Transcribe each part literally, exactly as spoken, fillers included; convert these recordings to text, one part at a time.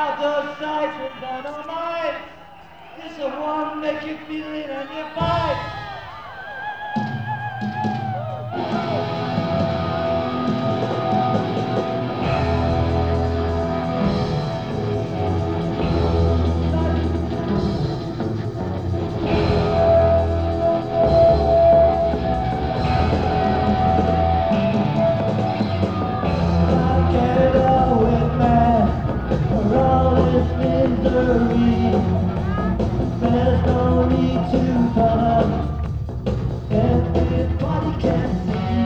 Out those sights with dynamite. This the one make you feel it and you fight. There's no need to bother. Everybody can see.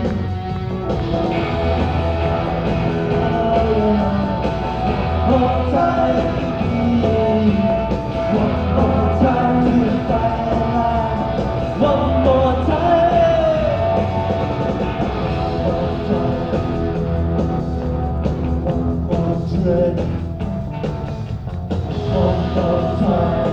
One time to be, one more time to fight. One more time. One more time. One more dread. One more time.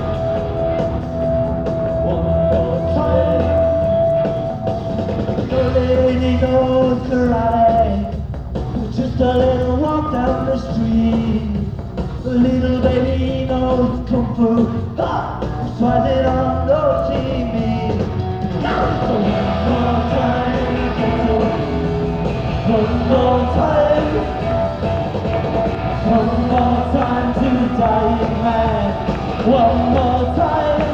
Lady knows the right. Just a little walk down the street. The little baby knows kung fu. Ah, tries it on the T V. So one more time, one more time, one more time to dying man. One more time.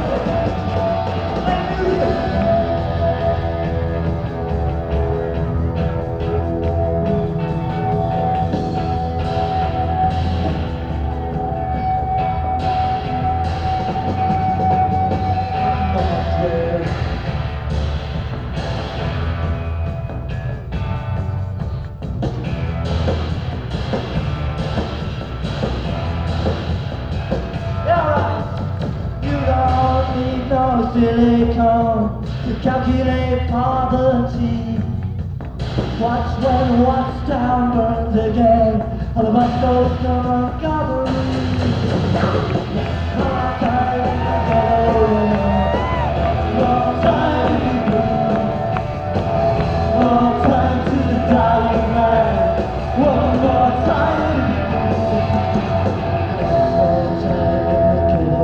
Silicone to calculate poverty. Watch when what's down burns again. All of us goes to Montgomery. Long time ago, long time ago, long time to the dying man. One more time. One more time in the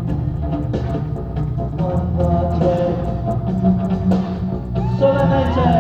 So let me tell